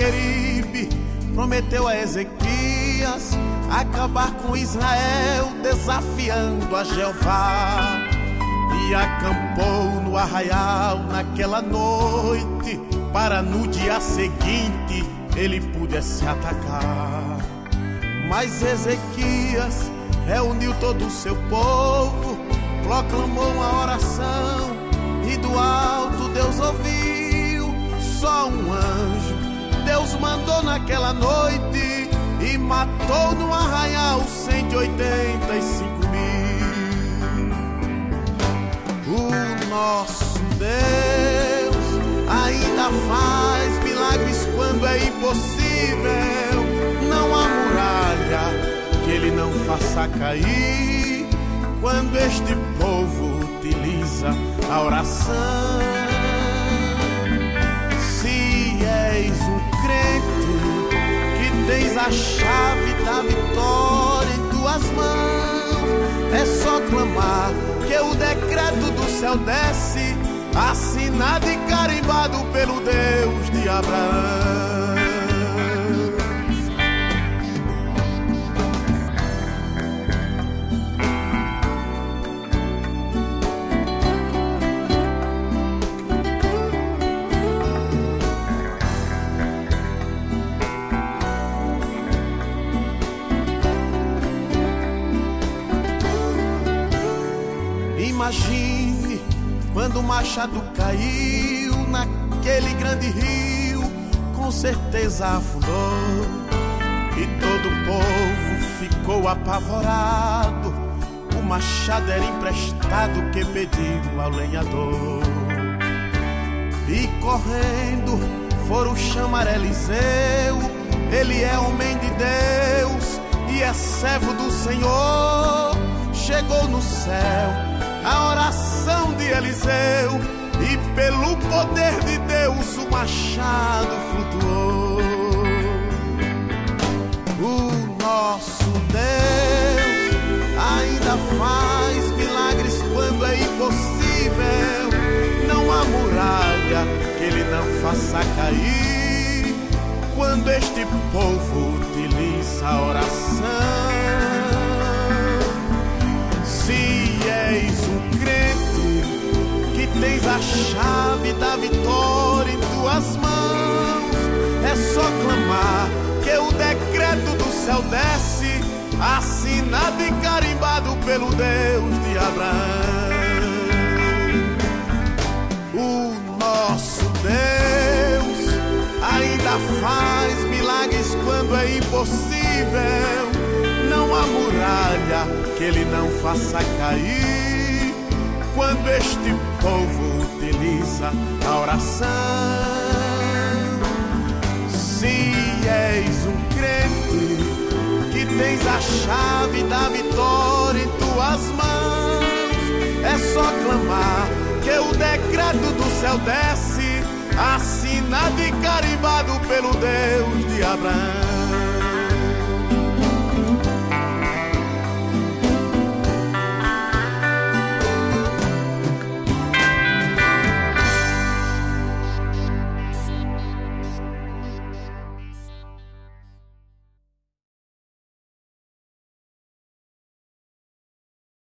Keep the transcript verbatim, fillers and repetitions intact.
Senaqueribe prometeu a Ezequias acabar com Israel, desafiando a Jeová. E acampou no arraial naquela noite, para no dia seguinte ele pudesse atacar. Mas Ezequias reuniu todo o seu povo, proclamou uma oração e do alto Deus ouviu. Só um anjo Deus mandou naquela noite e matou no arraial cento e oitenta e cinco mil. O nosso Deus ainda faz milagres quando é impossível. Não há muralha que ele não faça cair quando este povo utiliza a oração. Se és um crente que tens a chave da vitória em tuas mãos, é só clamar que o decreto do céu desce, assinado e carimbado pelo Deus de Abraão. Imagine quando o machado caiu naquele grande rio, com certeza afundou e todo o povo ficou apavorado. O machado era emprestado que pediu ao lenhador. E correndo foram chamar Eliseu. Ele é homem de Deus e é servo do Senhor. Chegou no céu a oração de Eliseu e pelo poder de Deus o machado flutuou. O nosso Deus ainda faz milagres quando é impossível. Não há muralha que ele não faça cair quando este povo utiliza a oração. Se és um crente que tens a chave da vitória em tuas mãos, é só clamar que o decreto do céu desce, assinado e carimbado pelo Deus de Abraão. O nosso Deus ainda faz milagres quando é impossível. Não há muralha que ele não faça cair quando este povo utiliza a oração. Se és um crente que tens a chave da vitória em tuas mãos, é só clamar que o decreto do céu desce, assinado e carimbado pelo Deus de Abraão.